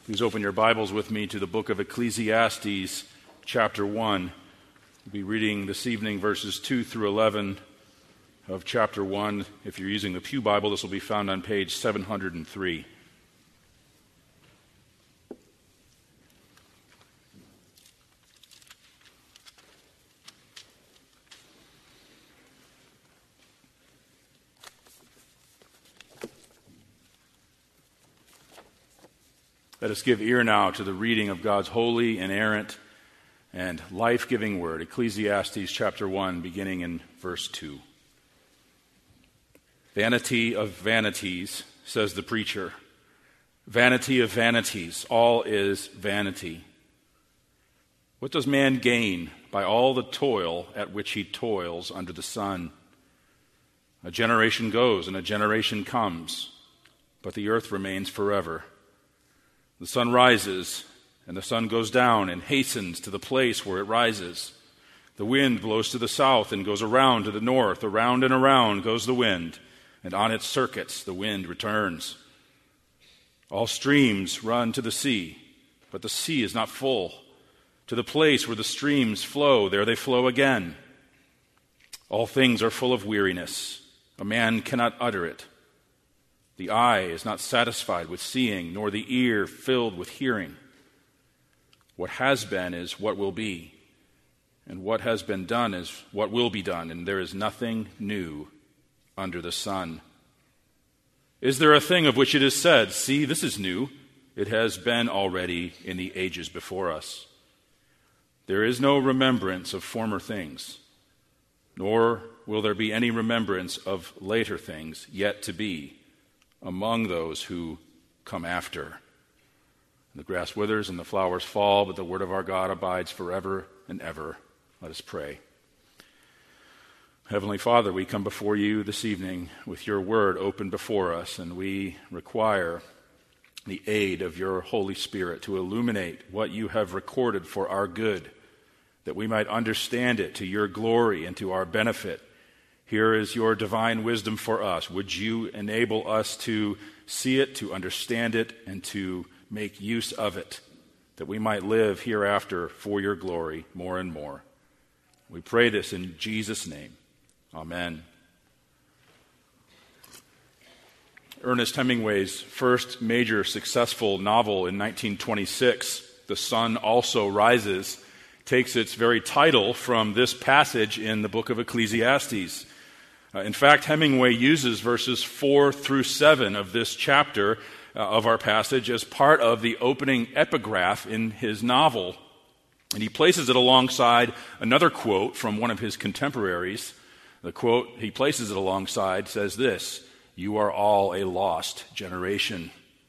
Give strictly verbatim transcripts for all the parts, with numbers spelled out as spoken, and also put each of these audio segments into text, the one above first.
Please open your Bibles with me to the book of Ecclesiastes, chapter one. We'll be reading this evening verses two through eleven of chapter one. If you're using the Pew Bible, this will be found on page seven hundred three. Let us give ear now to the reading of God's holy, inerrant, and life-giving word, Ecclesiastes chapter one, beginning in verse two. Vanity of vanities, says the preacher. Vanity of vanities, all is vanity. What does man gain by all the toil at which he toils under the sun? A generation goes and a generation comes, but the earth remains forever. The sun rises, and the sun goes down and hastens to the place where it rises. The wind blows to the south and goes around to the north. Around and around goes the wind, and on its circuits the wind returns. All streams run to the sea, but the sea is not full. To the place where the streams flow, there they flow again. All things are full of weariness. A man cannot utter it. The eye is not satisfied with seeing, nor the ear filled with hearing. What has been is what will be, and what has been done is what will be done, and there is nothing new under the sun. Is there a thing of which it is said, "See, this is new"? It has been already in the ages before us. There is no remembrance of former things, nor will there be any remembrance of later things yet to be among those who come after. The grass withers and the flowers fall, but the word of our God abides forever and ever. Let us pray. Heavenly Father, we come before you this evening with your word open before us, and we require the aid of your Holy Spirit to illuminate what you have recorded for our good, that we might understand it to your glory and to our benefit. Here is your divine wisdom for us. Would you enable us to see it, to understand it, and to make use of it, that we might live hereafter for your glory more and more. We pray this in Jesus' name. Amen. Ernest Hemingway's first major successful novel in nineteen twenty-six, The Sun Also Rises, takes its very title from this passage in the book of Ecclesiastes. Uh, in fact, Hemingway uses verses four through seven of this chapter uh, of our passage as part of the opening epigraph in his novel. And he places it alongside another quote from one of his contemporaries. The quote he places it alongside says this: "You are all a lost generation."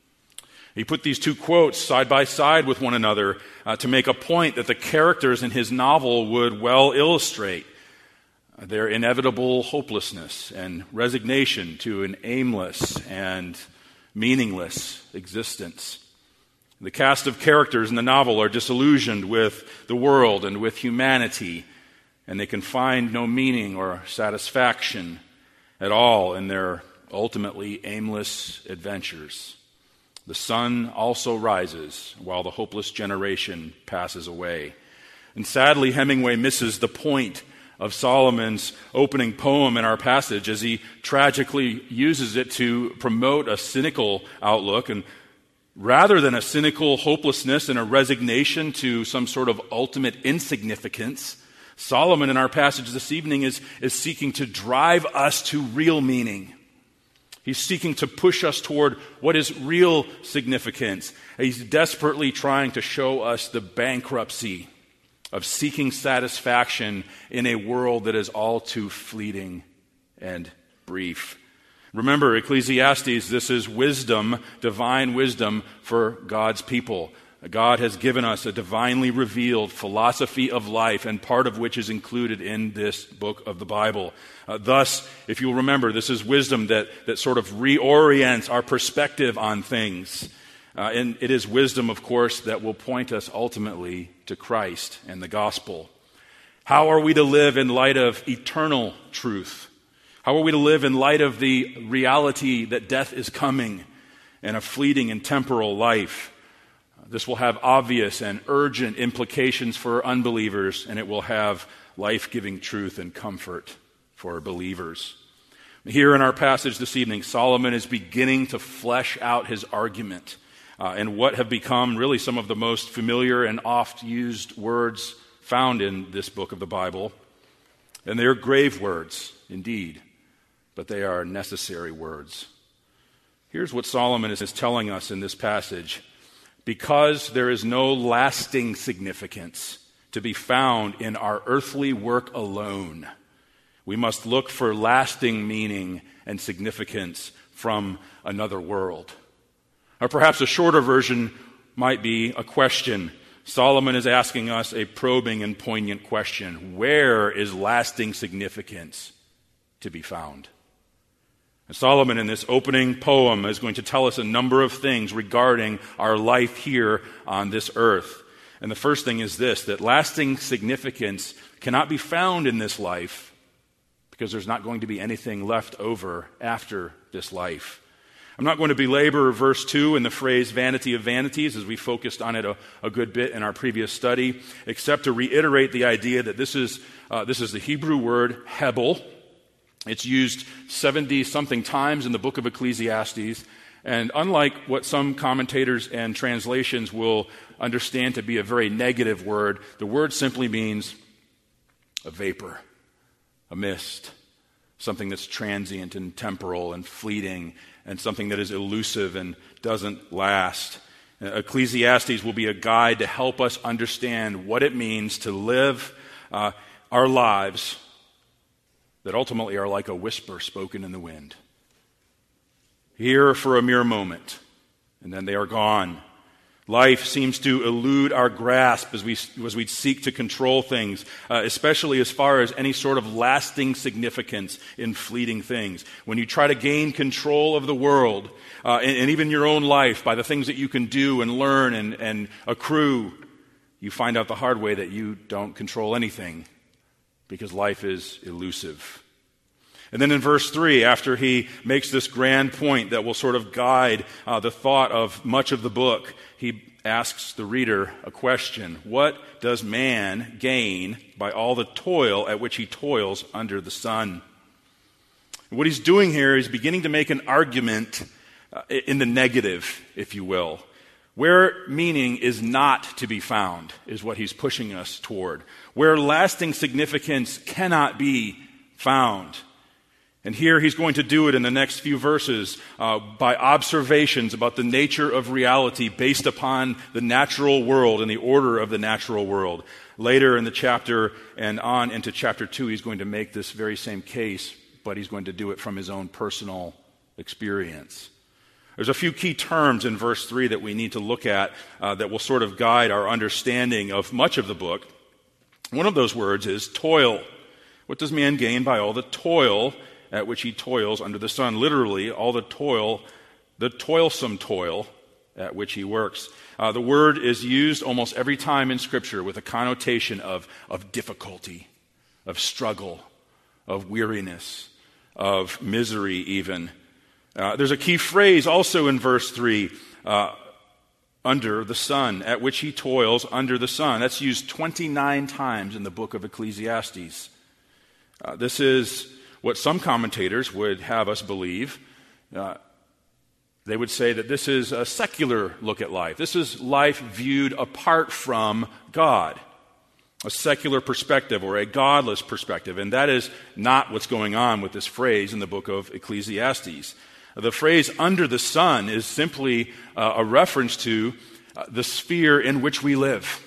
He put these two quotes side by side with one another uh, to make a point that the characters in his novel would well illustrate. Their inevitable hopelessness and resignation to an aimless and meaningless existence. The cast of characters in the novel are disillusioned with the world and with humanity, and they can find no meaning or satisfaction at all in their ultimately aimless adventures. The sun also rises while the hopeless generation passes away. And sadly, Hemingway misses the point of Solomon's opening poem in our passage as he tragically uses it to promote a cynical outlook. And rather than a cynical hopelessness and a resignation to some sort of ultimate insignificance, Solomon in our passage this evening is, is seeking to drive us to real meaning. He's seeking to push us toward what is real significance. He's desperately trying to show us the bankruptcy of seeking satisfaction in a world that is all too fleeting and brief. Remember, Ecclesiastes, this is wisdom, divine wisdom for God's people. God has given us a divinely revealed philosophy of life, and part of which is included in this book of the Bible. Uh, thus, if you'll remember, this is wisdom that, that sort of reorients our perspective on things. Uh, and it is wisdom, of course, that will point us ultimately to Christ and the gospel. How are we to live in light of eternal truth? How are we to live in light of the reality that death is coming and a fleeting and temporal life? This will have obvious and urgent implications for unbelievers, and it will have life-giving truth and comfort for believers. Here in our passage this evening, Solomon is beginning to flesh out his argument uh, in what have become really some of the most familiar and oft-used words found in this book of the Bible. And they are grave words, indeed, but they are necessary words. Here's what Solomon is telling us in this passage. Because there is no lasting significance to be found in our earthly work alone, we must look for lasting meaning and significance from another world. Or perhaps a shorter version might be a question. Solomon is asking us a probing and poignant question. Where is lasting significance to be found? And Solomon, in this opening poem, is going to tell us a number of things regarding our life here on this earth. And the first thing is this, that lasting significance cannot be found in this life because there's not going to be anything left over after this life. I'm not going to belabor verse two and the phrase vanity of vanities, as we focused on it a, a good bit in our previous study, except to reiterate the idea that this is, uh, this is the Hebrew word hebel. It's used seventy-something times in the book of Ecclesiastes, and unlike what some commentators and translations will understand to be a very negative word, the word simply means a vapor, a mist, something that's transient and temporal and fleeting, and something that is elusive and doesn't last. Ecclesiastes will be a guide to help us understand what it means to live uh, our lives that ultimately are like a whisper spoken in the wind. Here for a mere moment, and then they are gone. Life seems to elude our grasp as we as we seek to control things, uh, especially as far as any sort of lasting significance in fleeting things. When you try to gain control of the world, uh, and, and even your own life by the things that you can do and learn and, and accrue, you find out the hard way that you don't control anything because life is elusive. And then in verse three, after he makes this grand point that will sort of guide uh, the thought of much of the book, he asks the reader a question. What does man gain by all the toil at which he toils under the sun? And what he's doing here is beginning to make an argument uh, in the negative, if you will. Where meaning is not to be found is what he's pushing us toward. Where lasting significance cannot be found. And here he's going to do it in the next few verses uh, by observations about the nature of reality based upon the natural world and the order of the natural world. Later in the chapter and on into chapter two, he's going to make this very same case, but he's going to do it from his own personal experience. There's a few key terms in verse three that we need to look at uh, that will sort of guide our understanding of much of the book. One of those words is toil. What does man gain by all the toil at which he toils under the sun? Literally, all the toil, the toilsome toil at which he works. Uh, the word is used almost every time in Scripture with a connotation of, of difficulty, of struggle, of weariness, of misery even. Uh, there's a key phrase also in verse three, uh, under the sun, at which he toils under the sun. That's used twenty-nine times in the book of Ecclesiastes. Uh, this is what some commentators would have us believe. Uh, they would say that this is a secular look at life. This is life viewed apart from God, a secular perspective or a godless perspective. And that is not what's going on with this phrase in the book of Ecclesiastes. The phrase under the sun is simply uh, a reference to uh, the sphere in which we live.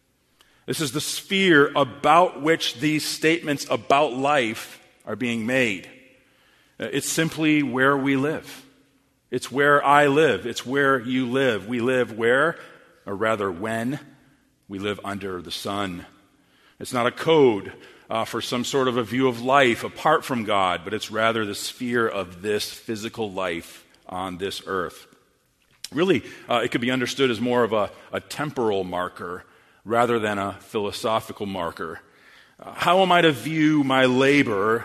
This is the sphere about which these statements about life are being made. It's simply where we live. It's where I live. It's where you live. We live where, or rather when, we live under the sun. It's not a code uh, for some sort of a view of life apart from God, but it's rather the sphere of this physical life on this earth. Really, uh, it could be understood as more of a, a temporal marker rather than a philosophical marker. Uh, how am I to view my labor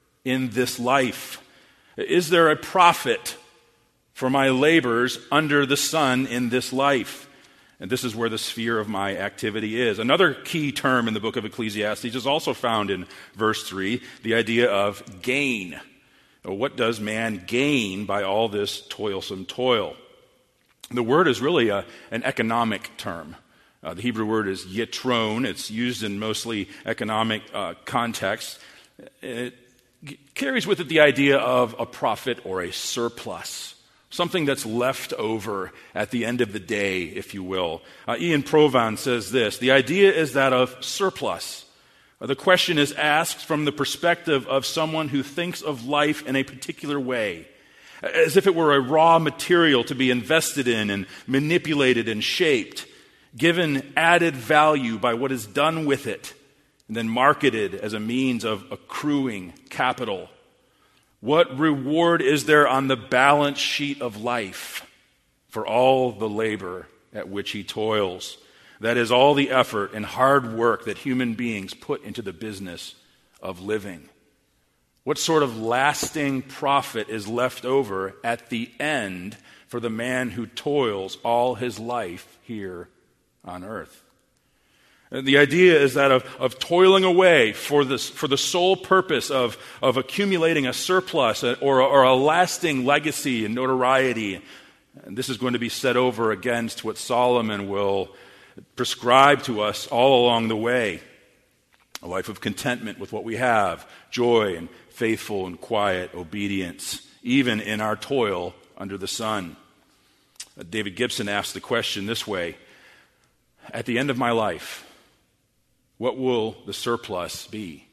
in this life? Is there a profit for my labors under the sun in this life? And this is where the sphere of my activity is. Another key term in the book of Ecclesiastes is also found in verse three, the idea of gain. What does man gain by all this toilsome toil? The word is really a, an economic term. Uh, the Hebrew word is yitron. It's used in mostly economic uh, contexts. It carries with it the idea of a profit or a surplus. Something that's left over at the end of the day, if you will. Uh, Ian Provan says this, the idea is that of surplus. Uh, the question is asked from the perspective of someone who thinks of life in a particular way, as if it were a raw material to be invested in and manipulated and shaped, given added value by what is done with it, and then marketed as a means of accruing capital. What reward is there on the balance sheet of life for all the labor at which he toils? That is all the effort and hard work that human beings put into the business of living. What sort of lasting profit is left over at the end for the man who toils all his life here on earth? And the idea is that of, of toiling away for, this, for the sole purpose of, of accumulating a surplus or, or a lasting legacy and notoriety. And this is going to be set over against what Solomon will prescribe to us all along the way. A life of contentment with what we have, joy and faithful and quiet obedience, even in our toil under the sun. David Gibson asked the question this way, at the end of my life, what will the surplus be?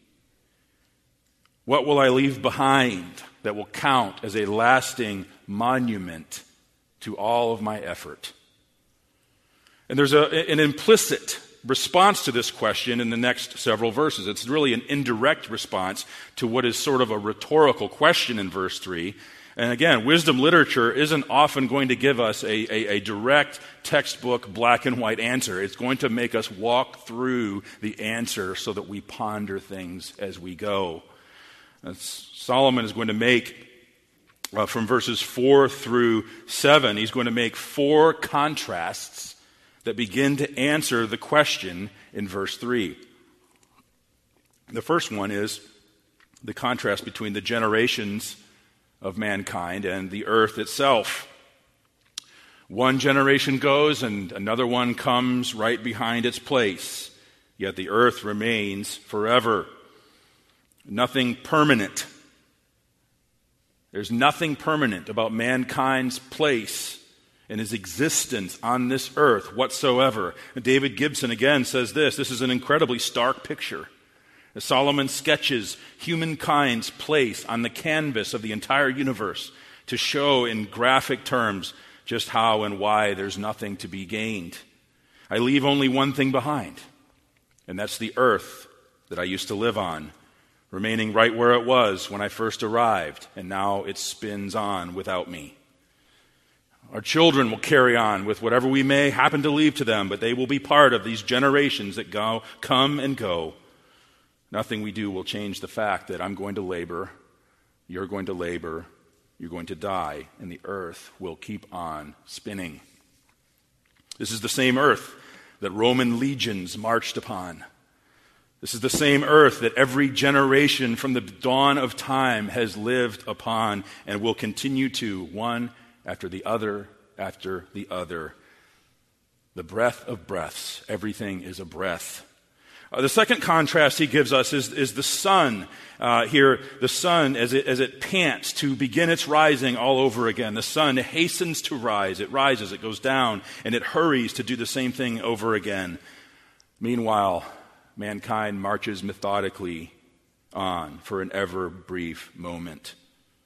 What will I leave behind that will count as a lasting monument to all of my effort? And there's a, an implicit response to this question in the next several verses. It's really an indirect response to what is sort of a rhetorical question in verse three. And again, wisdom literature isn't often going to give us a, a, a direct textbook black and white answer. It's going to make us walk through the answer so that we ponder things as we go. That's, Solomon is going to make, uh, from verses four through seven, he's going to make four contrasts that begin to answer the question in verse three. The first one is the contrast between the generations of mankind and the earth itself. One generation goes and another one comes right behind its place, yet the earth remains forever. Nothing permanent. There's nothing permanent about mankind's place and his existence on this earth whatsoever. David Gibson again says this, this is an incredibly stark picture. As Solomon sketches humankind's place on the canvas of the entire universe to show in graphic terms just how and why there's nothing to be gained. I leave only one thing behind, and that's the earth that I used to live on, remaining right where it was when I first arrived, and now it spins on without me. Our children will carry on with whatever we may happen to leave to them, but they will be part of these generations that go, come and go. Nothing we do will change the fact that I'm going to labor, you're going to labor, you're going to die, and the earth will keep on spinning. This is the same earth that Roman legions marched upon. This is the same earth that every generation from the dawn of time has lived upon and will continue to, one after the other after the other. The breath of breaths. Everything is a breath. Uh, the second contrast he gives us is, is the sun. Uh, here, the sun, as it, as it pants to begin its rising all over again. The sun hastens to rise. It rises, it goes down, and it hurries to do the same thing over again. Meanwhile, mankind marches methodically on for an ever brief moment.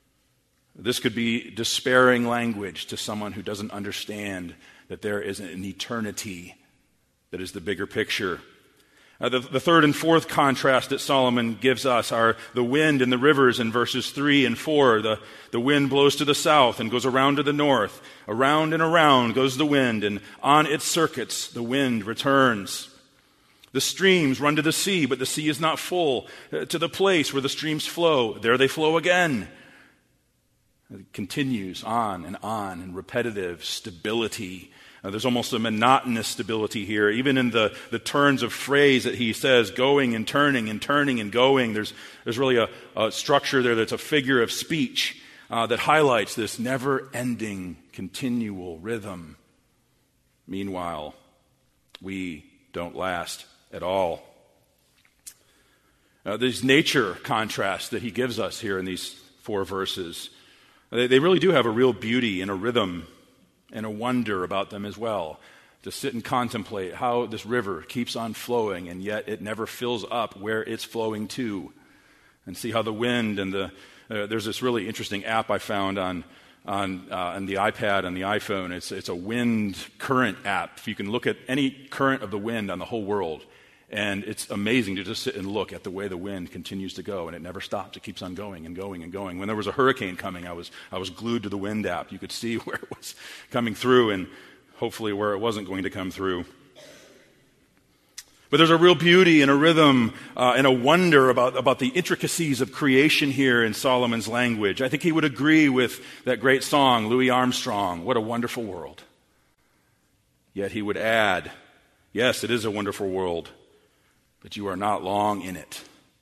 This could be despairing language to someone who doesn't understand that there is an eternity that is the bigger picture. Uh, the, the third and fourth contrast that Solomon gives us are the wind and the rivers in verses three and four. The, the wind blows to the south and goes around to the north. Around and around goes the wind, and on its circuits the wind returns. The streams run to the sea, but the sea is not full. Uh, to the place where the streams flow, there they flow again. It continues on and on in repetitive stability. Uh, there's almost a monotonous stability here. Even in the, the turns of phrase that he says, going and turning and turning and going, there's, there's really a, a structure there that's a figure of speech uh, that highlights this never-ending, continual rhythm. Meanwhile, we don't last at all. Uh, these nature contrasts that he gives us here in these four verses, they, they really do have a real beauty and a rhythm and a wonder about them as well. To sit and contemplate how this river keeps on flowing and yet it never fills up where it's flowing to. And see how the wind and the, uh, there's this really interesting app I found on on, uh, on the iPad and the iPhone. It's, it's a wind current app. You can look at any current of the wind on the whole world. And it's amazing to just sit and look at the way the wind continues to go, and it never stops. It keeps on going and going and going. When there was a hurricane coming, I was I was glued to the wind app. You could see where it was coming through and hopefully where it wasn't going to come through. But there's a real beauty and a rhythm uh, and a wonder about, about the intricacies of creation here in Solomon's language. I think he would agree with that great song, Louis Armstrong, "What a Wonderful World." Yet he would add, yes, it is a wonderful world, but you are not long in it.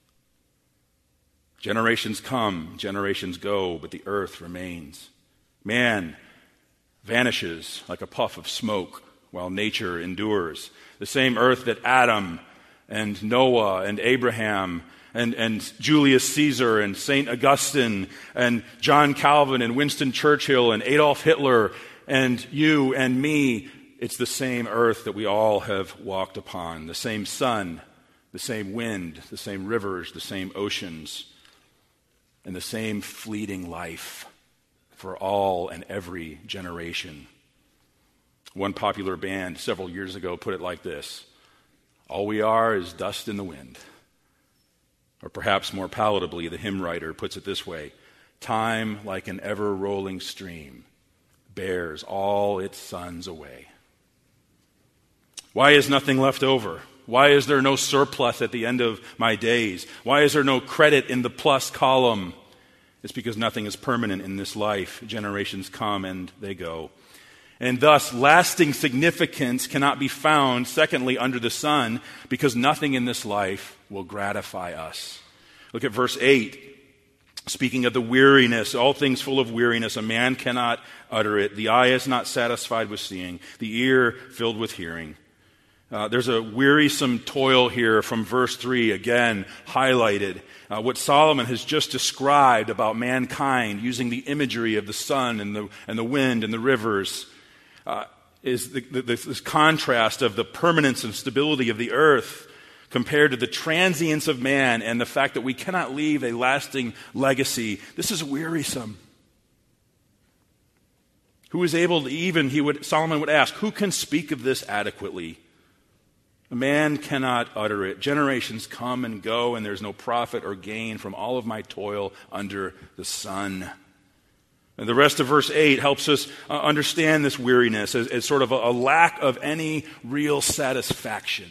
Generations come, generations go, but the earth remains. Man vanishes like a puff of smoke while nature endures. The same earth that Adam and Noah and Abraham and, and Julius Caesar and Saint Augustine and John Calvin and Winston Churchill and Adolf Hitler and you and me, it's the same earth that we all have walked upon, the same sun, the same wind, the same rivers, the same oceans, and the same fleeting life for all and every generation. One popular band several years ago put it like this: all we are is dust in the wind. Or perhaps more palatably, the hymn writer puts it this way: time, like an ever-rolling stream, bears all its sons away. Why is nothing left over? Why is there no surplus at the end of my days? Why is there no credit in the plus column? It's because nothing is permanent in this life. Generations come and they go. And thus, lasting significance cannot be found, secondly, under the sun, because nothing in this life will gratify us. Look at verse eight. Speaking of the weariness, all things full of weariness, a man cannot utter it. The eye is not satisfied with seeing, the ear filled with hearing. Uh, there's a wearisome toil here from verse three, again, highlighted. Uh, what Solomon has just described about mankind, using the imagery of the sun and the, and the wind and the rivers, uh, is the, the, this contrast of the permanence and stability of the earth compared to the transience of man and the fact that we cannot leave a lasting legacy. This is wearisome. Who is able to even, he would, Solomon would ask, who can speak of this adequately? A man cannot utter it. Generations come and go, and there's no profit or gain from all of my toil under the sun. And the rest of verse eight helps us uh, understand this weariness as, as sort of a, a lack of any real satisfaction.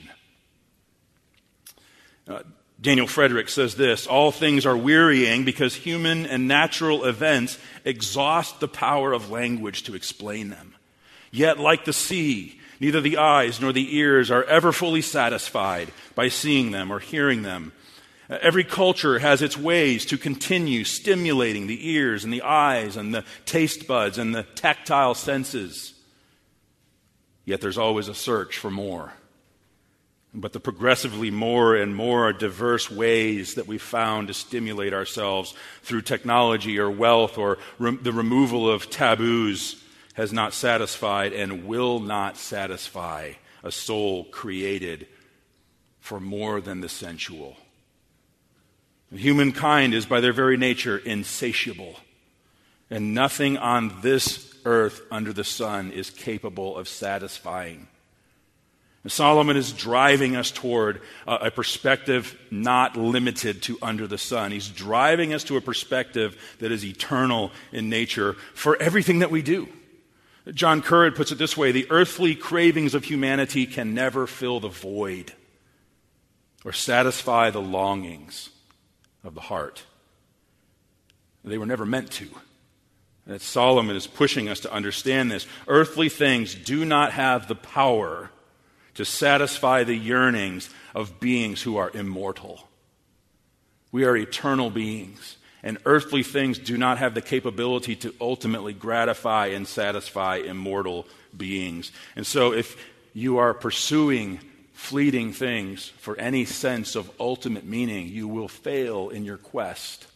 Uh, Daniel Frederick says this: all things are wearying because human and natural events exhaust the power of language to explain them. Yet, like the sea, neither the eyes nor the ears are ever fully satisfied by seeing them or hearing them. Every culture has its ways to continue stimulating the ears and the eyes and the taste buds and the tactile senses. Yet there's always a search for more. But the progressively more and more diverse ways that we've found to stimulate ourselves through technology or wealth or re- the removal of taboos has not satisfied and will not satisfy a soul created for more than the sensual. Humankind is by their very nature insatiable, and nothing on this earth under the sun is capable of satisfying. And Solomon is driving us toward a, a perspective not limited to under the sun. He's driving us to a perspective that is eternal in nature for everything that we do. John Currid puts it this way: the earthly cravings of humanity can never fill the void or satisfy the longings of the heart. They were never meant to. That Solomon is pushing us to understand this. Earthly things do not have the power to satisfy the yearnings of beings who are immortal. We are eternal beings, and earthly things do not have the capability to ultimately gratify and satisfy immortal beings. And so if you are pursuing fleeting things for any sense of ultimate meaning, you will fail in your quest.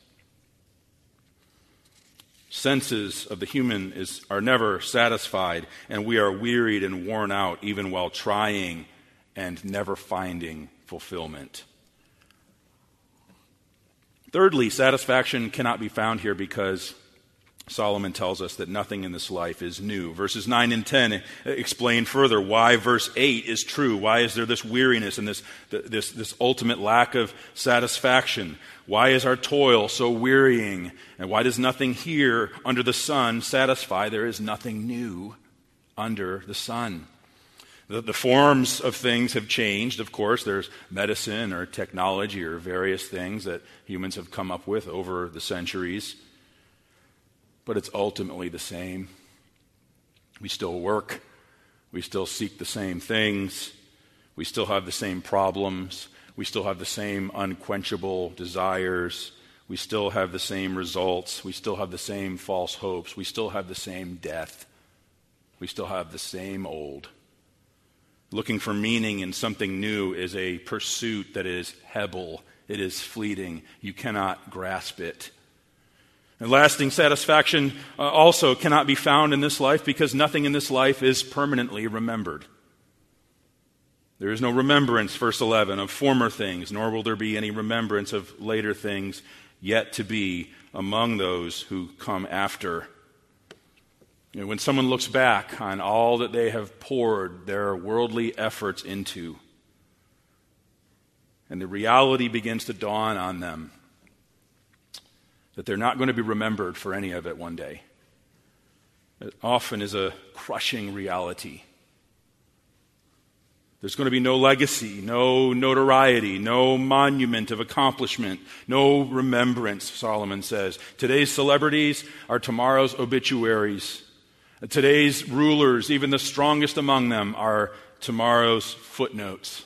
Senses of the human is, are never satisfied, and we are wearied and worn out even while trying and never finding fulfillment. Thirdly, satisfaction cannot be found here because Solomon tells us that nothing in this life is new. Verses nine and ten explain further why verse eight is true. Why is there this weariness and this, this, this ultimate lack of satisfaction? Why is our toil so wearying? And why does nothing here under the sun satisfy? There is nothing new under the sun. The, the forms of things have changed, of course. There's medicine or technology or various things that humans have come up with over the centuries. But it's ultimately the same. We still work. We still seek the same things. We still have the same problems. We still have the same unquenchable desires. We still have the same results. We still have the same false hopes. We still have the same death. We still have the same old. Looking for meaning in something new is a pursuit that is hebel. It is fleeting. You cannot grasp it. And lasting satisfaction uh, also cannot be found in this life because nothing in this life is permanently remembered. There is no remembrance, verse eleven, of former things, nor will there be any remembrance of later things yet to be among those who come after. You know, when someone looks back on all that they have poured their worldly efforts into, and the reality begins to dawn on them that they're not going to be remembered for any of it one day. It often is a crushing reality. There's going to be no legacy, no notoriety, no monument of accomplishment, no remembrance, Solomon says. Today's celebrities are tomorrow's obituaries. Today's rulers, even the strongest among them, are tomorrow's footnotes.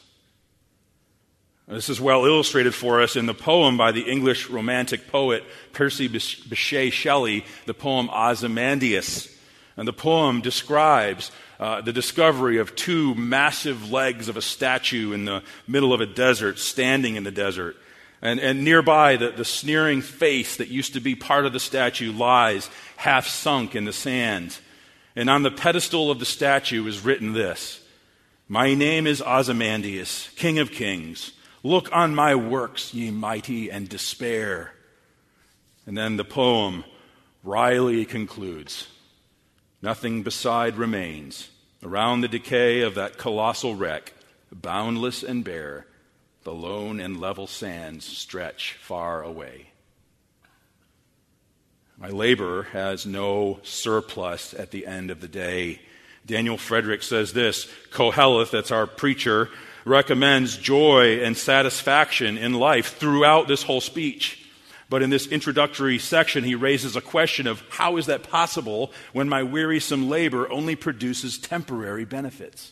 This is well illustrated for us in the poem by the English Romantic poet Percy Bysshe Shelley, the poem Ozymandias. And the poem describes uh, the discovery of two massive legs of a statue in the middle of a desert, standing in the desert. And, and nearby, the, the sneering face that used to be part of the statue lies half sunk in the sand. And on the pedestal of the statue is written this: "My name is Ozymandias, King of Kings. Look on my works, ye mighty, and despair." And then the poem wryly concludes, "Nothing beside remains. Around the decay of that colossal wreck, boundless and bare, the lone and level sands stretch far away." My labor has no surplus at the end of the day. Daniel Frederick says this: Koheleth, that's our preacher, recommends joy and satisfaction in life throughout this whole speech. But in this introductory section, he raises a question of how is that possible when my wearisome labor only produces temporary benefits?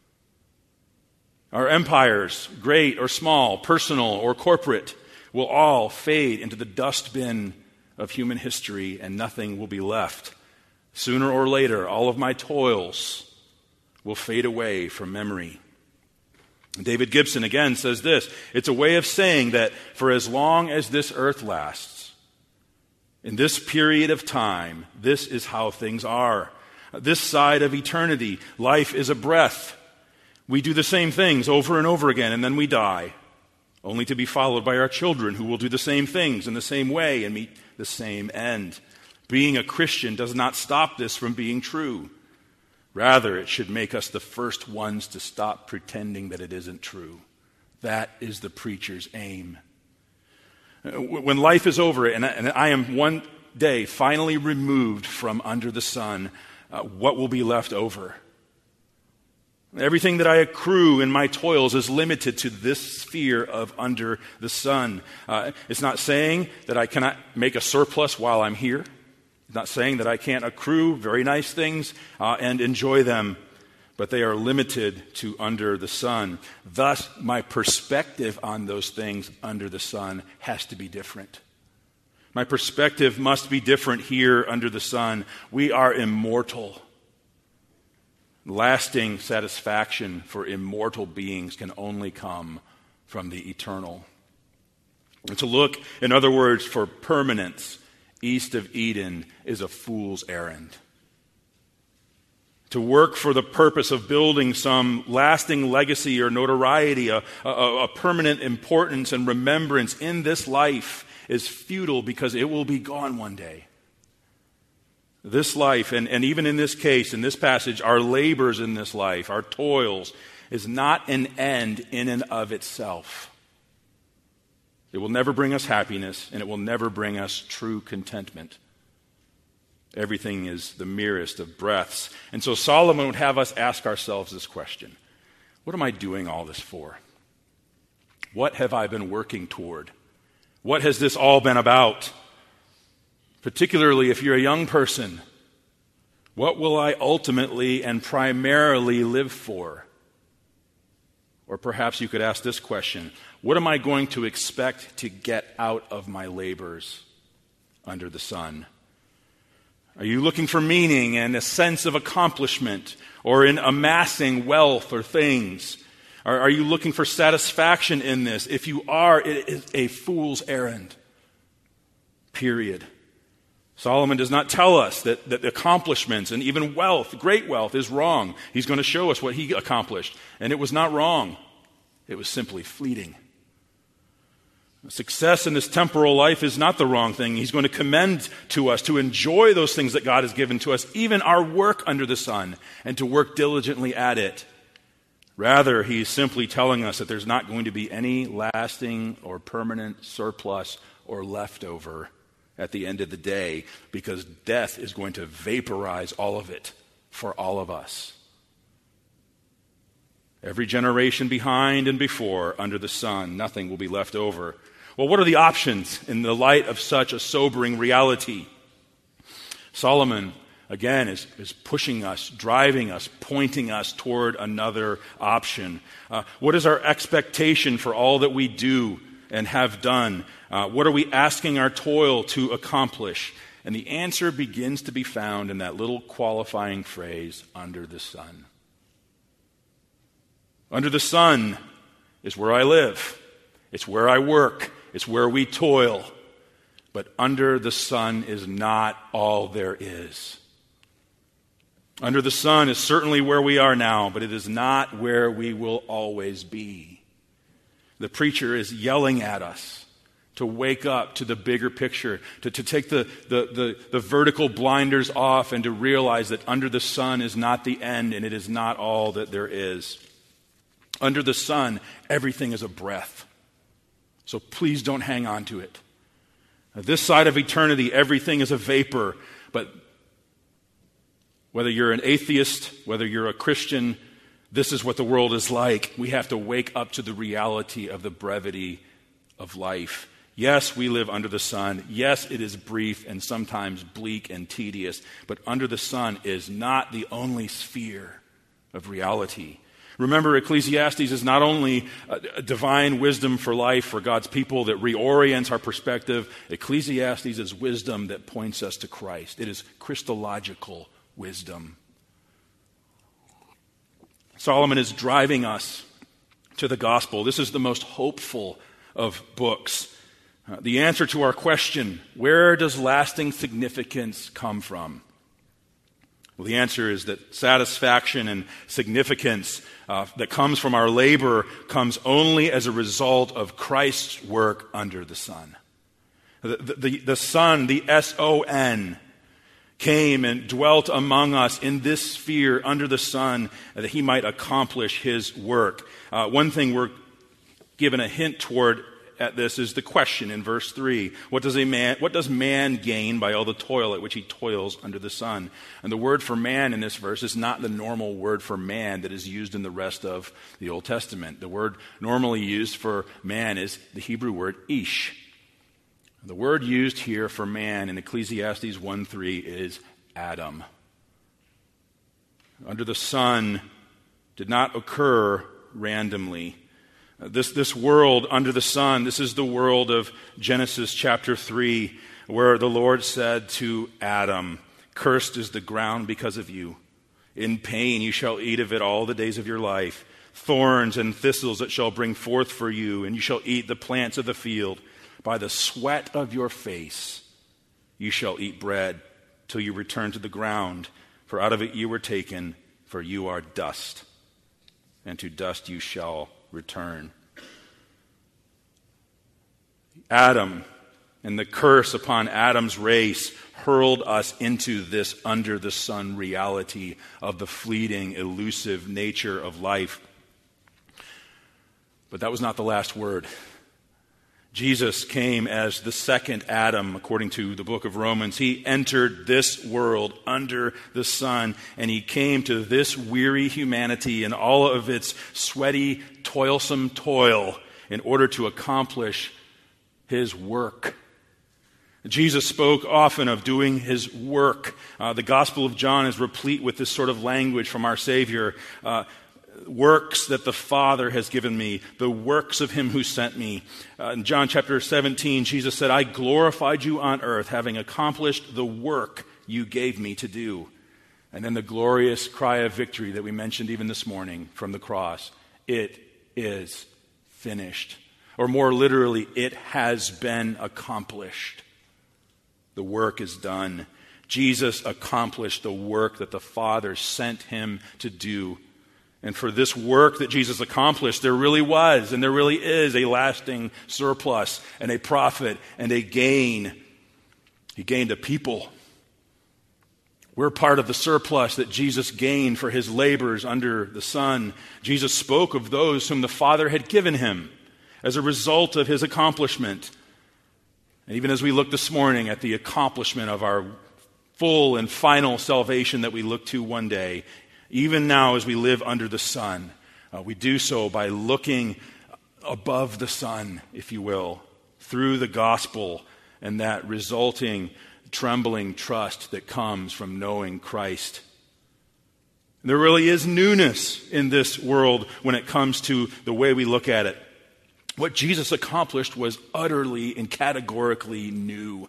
Our empires, great or small, personal or corporate, will all fade into the dustbin of human history, and nothing will be left. Sooner or later, all of my toils will fade away from memory. David Gibson again says this: it's a way of saying that for as long as this earth lasts, in this period of time, this is how things are. This side of eternity, life is a breath. We do the same things over and over again, and then we die, only to be followed by our children who will do the same things in the same way and meet the same end. Being a Christian does not stop this from being true. Rather, it should make us the first ones to stop pretending that it isn't true. That is the preacher's aim. When life is over and I am one day finally removed from under the sun, uh, what will be left over? Everything that I accrue in my toils is limited to this sphere of under the sun. Uh, it's not saying that I cannot make a surplus while I'm here. He's not saying that I can't accrue very nice things uh, and enjoy them, but they are limited to under the sun. Thus, my perspective on those things under the sun has to be different. My perspective must be different here under the sun. We are immortal. Lasting satisfaction for immortal beings can only come from the eternal. And to look, in other words, for permanence east of Eden is a fool's errand. To work for the purpose of building some lasting legacy or notoriety, a, a, a permanent importance and remembrance in this life is futile because it will be gone one day. This life, and, and even in this case, in this passage, our labors in this life, our toils, is not an end in and of itself. It will never bring us happiness, and it will never bring us true contentment. Everything is the merest of breaths. And so Solomon would have us ask ourselves this question: what am I doing all this for? What have I been working toward? What has this all been about? Particularly if you're a young person, what will I ultimately and primarily live for? Or perhaps you could ask this question: what am I going to expect to get out of my labors under the sun? Are you looking for meaning and a sense of accomplishment, or in amassing wealth or things? Are, are you looking for satisfaction in this? If you are, it is a fool's errand. Period. Solomon does not tell us that, that accomplishments and even wealth, great wealth, is wrong. He's going to show us what he accomplished. And it was not wrong. It was simply fleeting. Success in this temporal life is not the wrong thing. He's going to commend to us to enjoy those things that God has given to us, even our work under the sun, and to work diligently at it. Rather, he's simply telling us that there's not going to be any lasting or permanent surplus or leftover at the end of the day, because death is going to vaporize all of it for all of us. Every generation behind and before under the sun, nothing will be left over. Well, what are the options in the light of such a sobering reality? Solomon, again, is, is pushing us, driving us, pointing us toward another option. Uh, what is our expectation for all that we do and have done? Uh, what are we asking our toil to accomplish? And the answer begins to be found in that little qualifying phrase, under the sun. Under the sun is where I live. It's where I work. It's where we toil. But under the sun is not all there is. Under the sun is certainly where we are now, but it is not where we will always be. The preacher is yelling at us to wake up to the bigger picture, to, to take the, the, the, the vertical blinders off and to realize that under the sun is not the end and it is not all that there is. Under the sun, everything is a breath. So please don't hang on to it. Now, this side of eternity, everything is a vapor. But whether you're an atheist, whether you're a Christian, this is what the world is like. We have to wake up to the reality of the brevity of life. Yes, we live under the sun. Yes, it is brief and sometimes bleak and tedious. But under the sun is not the only sphere of reality. Remember, Ecclesiastes is not only a divine wisdom for life for God's people that reorients our perspective. Ecclesiastes is wisdom that points us to Christ. It is Christological wisdom. Solomon is driving us to the gospel. This is the most hopeful of books. Uh, the answer to our question, where does lasting significance come from? Well, the answer is that satisfaction and significance uh, that comes from our labor comes only as a result of Christ's work under the sun. The, the, the, the Son, the S O N, came and dwelt among us in this sphere under the sun that he might accomplish his work. Uh, one thing we're given a hint toward at this is the question in verse three. What does a man, what does man gain by all the toil at which he toils under the sun? And the word for man in this verse is not the normal word for man that is used in the rest of the Old Testament. The word normally used for man is the Hebrew word ish. The word used here for man in Ecclesiastes one three is Adam. Under the sun did not occur randomly. This, this world under the sun, this is the world of Genesis chapter three, where the Lord said to Adam, "Cursed is the ground because of you. In pain you shall eat of it all the days of your life. Thorns and thistles it shall bring forth for you, and you shall eat the plants of the field. By the sweat of your face you shall eat bread till you return to the ground, for out of it you were taken, for you are dust, and to dust you shall return." Adam and the curse upon Adam's race hurled us into this under the sun reality of the fleeting, elusive nature of life. But that was not the last word. Jesus came as the second Adam, according to the book of Romans. He entered this world under the sun, and he came to this weary humanity in all of its sweaty, toilsome toil in order to accomplish his work. Jesus spoke often of doing his work. Uh, the Gospel of John is replete with this sort of language from our Savior. Uh, works that the Father has given me, the works of him who sent me. Uh, in John chapter seventeen, Jesus said, "I glorified you on earth, having accomplished the work you gave me to do." And then the glorious cry of victory that we mentioned even this morning from the cross, "It is finished." Or more literally, it has been accomplished. The work is done. Jesus accomplished the work that the Father sent him to do. And for this work that Jesus accomplished, there really was and there really is a lasting surplus and a profit and a gain. He gained a people. We're part of the surplus that Jesus gained for his labors under the sun. Jesus spoke of those whom the Father had given him as a result of his accomplishment. And even as we look this morning at the accomplishment of our full and final salvation that we look to one day, even now as we live under the sun, uh, we do so by looking above the sun, if you will, through the gospel and that resulting trembling trust that comes from knowing Christ. There really is newness in this world when it comes to the way we look at it. What Jesus accomplished was utterly and categorically new.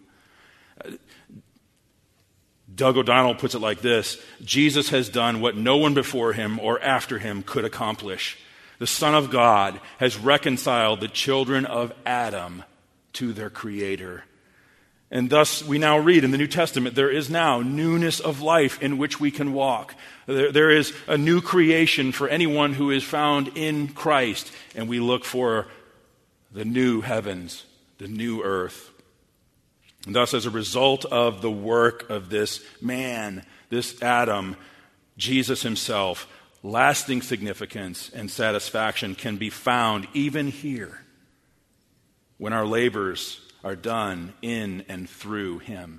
Doug O'Donnell puts it like this: Jesus has done what no one before him or after him could accomplish. The Son of God has reconciled the children of Adam to their Creator. And thus we now read in the New Testament, there is now newness of life in which we can walk. There, there is a new creation for anyone who is found in Christ, and we look for the new heavens, the new earth. And thus, as a result of the work of this man, this Adam, Jesus himself, lasting significance and satisfaction can be found even here when our labors are done in and through him.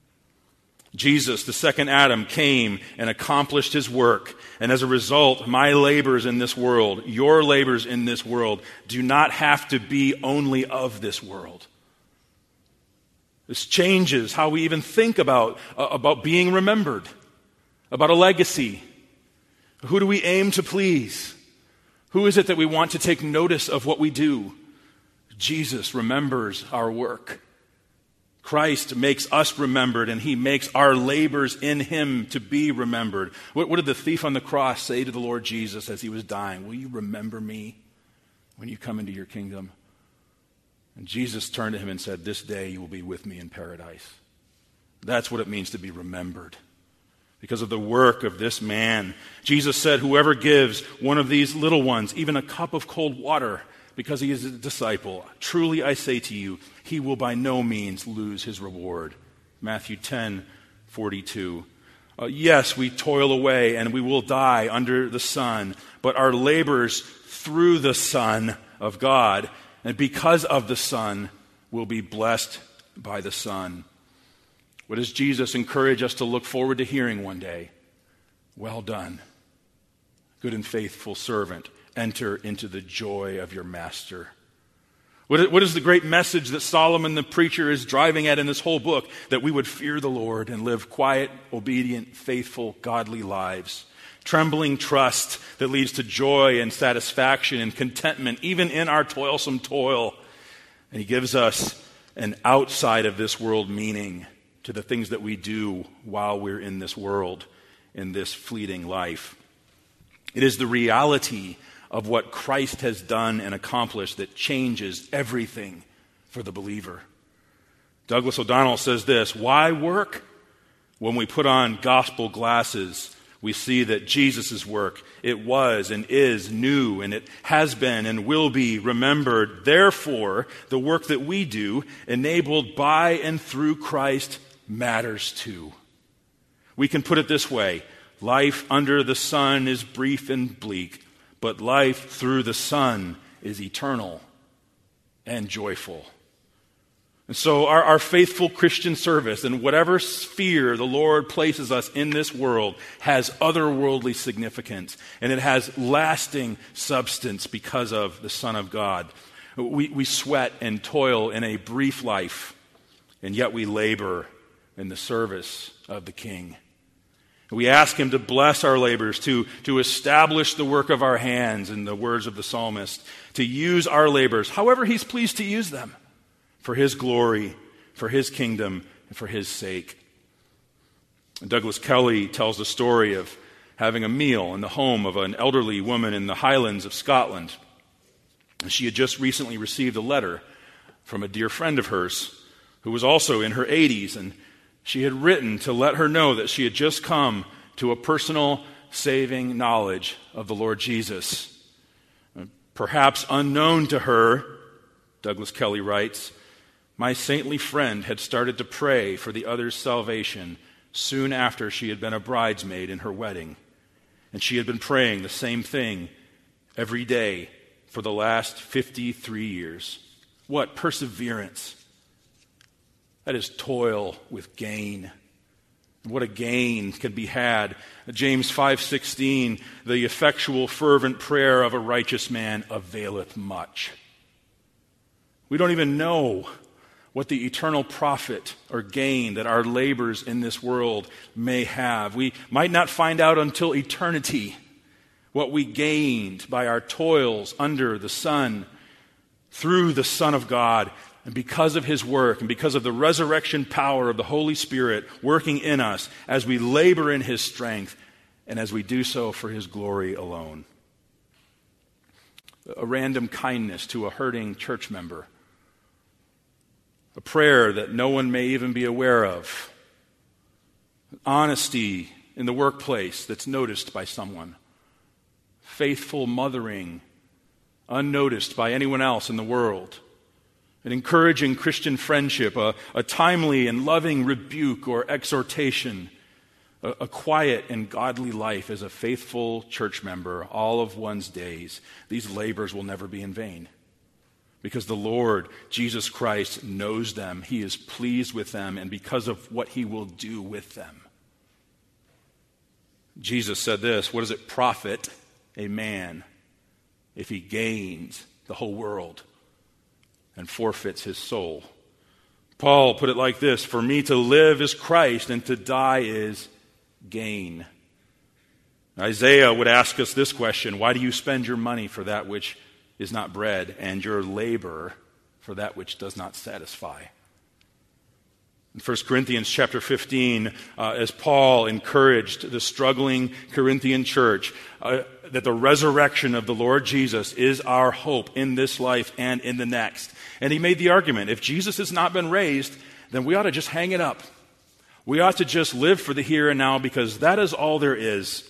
Jesus, the second Adam, came and accomplished his work. And as a result, my labors in this world, your labors in this world, do not have to be only of this world. This changes how we even think about, uh, about being remembered, about a legacy. Who do we aim to please? Who is it that we want to take notice of what we do? Jesus remembers our work. Christ makes us remembered, and he makes our labors in him to be remembered. What, what did the thief on the cross say to the Lord Jesus as he was dying? "Will you remember me when you come into your kingdom?" And Jesus turned to him and said, "This day you will be with me in paradise." That's what it means to be remembered. Because of the work of this man. Jesus said, "Whoever gives one of these little ones even a cup of cold water because he is a disciple, truly I say to you, he will by no means lose his reward." Matthew ten forty-two. Uh, yes, we toil away and we will die under the sun, but our labors through the Son of God and because of the Son will be blessed by the Son. What does Jesus encourage us to look forward to hearing one day? "Well done, good and faithful servant. Enter into the joy of your master." What is, what is the great message that Solomon the preacher is driving at in this whole book? That we would fear the Lord and live quiet, obedient, faithful, godly lives. Trembling trust that leads to joy and satisfaction and contentment, even in our toilsome toil. And he gives us an outside of this world meaning to the things that we do while we're in this world, in this fleeting life. It is the reality of what Christ has done and accomplished that changes everything for the believer. Douglas O'Donnell says this: why work? When we put on gospel glasses, we see that Jesus' work, it was and is new, and it has been and will be remembered. Therefore, the work that we do, enabled by and through Christ, matters too. We can put it this way: life under the sun is brief and bleak, but life through the Son is eternal and joyful. And so our, our faithful Christian service, in whatever sphere the Lord places us in this world, has otherworldly significance, and it has lasting substance because of the Son of God. We, we sweat and toil in a brief life, and yet we labor in the service of the King. We ask him to bless our labors, to, to establish the work of our hands, in the words of the psalmist, to use our labors, however he's pleased to use them, for his glory, for his kingdom, and for his sake. And Douglas Kelly tells the story of having a meal in the home of an elderly woman in the Highlands of Scotland. And she had just recently received a letter from a dear friend of hers who was also in her eighties, and she had written to let her know that she had just come to a personal saving knowledge of the Lord Jesus. Perhaps unknown to her, Douglas Kelly writes, my saintly friend had started to pray for the other's salvation soon after she had been a bridesmaid in her wedding. And she had been praying the same thing every day for the last fifty-three years. What perseverance! That is toil with gain. What a gain can be had. James five sixteen, the effectual fervent prayer of a righteous man availeth much. We don't even know what the eternal profit or gain that our labors in this world may have. We might not find out until eternity what we gained by our toils under the sun, through the Son of God, and because of his work, and because of the resurrection power of the Holy Spirit working in us as we labor in his strength, and as we do so for his glory alone. A random kindness to a hurting church member. A prayer that no one may even be aware of. Honesty in the workplace that's noticed by someone. Faithful mothering, unnoticed by anyone else in the world. An encouraging Christian friendship, a, a timely and loving rebuke or exhortation, a, a quiet and godly life as a faithful church member all of one's days. These labors will never be in vain. Because the Lord, Jesus Christ, knows them. He is pleased with them, and because of what he will do with them. Jesus said this: what does it profit a man if he gains the whole world and forfeits his soul? Paul put it like this: for me to live is Christ, and to die is gain. Isaiah would ask us this question: why do you spend your money for that which is not bread, and your labor for that which does not satisfy? In First Corinthians chapter fifteen, uh, as Paul encouraged the struggling Corinthian church, uh, that the resurrection of the Lord Jesus is our hope in this life and in the next. And he made the argument, if Jesus has not been raised, then we ought to just hang it up. We ought to just live for the here and now, because that is all there is.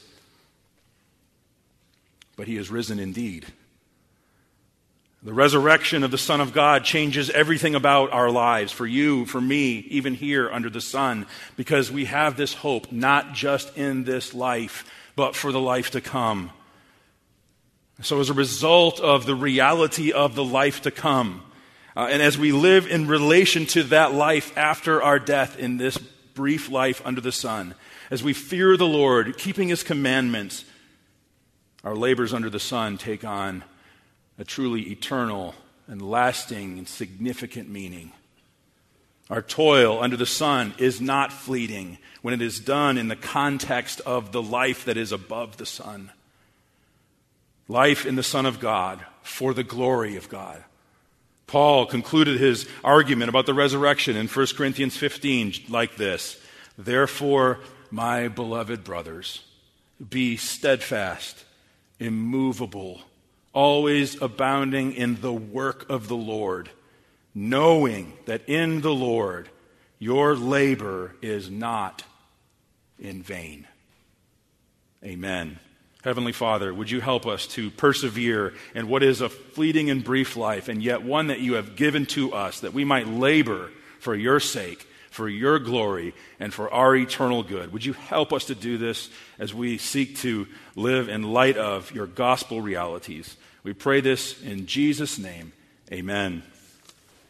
But he is risen indeed. The resurrection of the Son of God changes everything about our lives, for you, for me, even here under the sun, because we have this hope, not just in this life, but for the life to come. So as a result of the reality of the life to come, uh, and as we live in relation to that life after our death in this brief life under the sun, as we fear the Lord, keeping his commandments, our labors under the sun take on a truly eternal and lasting and significant meaning. Our toil under the sun is not fleeting when it is done in the context of the life that is above the sun. Life in the Son of God for the glory of God. Paul concluded his argument about the resurrection in First Corinthians fifteen like this: "Therefore, my beloved brothers, be steadfast, immovable, always abounding in the work of the Lord, knowing that in the Lord your labor is not in vain." Amen. Heavenly Father, would you help us to persevere in what is a fleeting and brief life, and yet one that you have given to us, that we might labor for your sake, for your glory, and for our eternal good. Would you help us to do this as we seek to live in light of your gospel realities? We pray this in Jesus' name. Amen.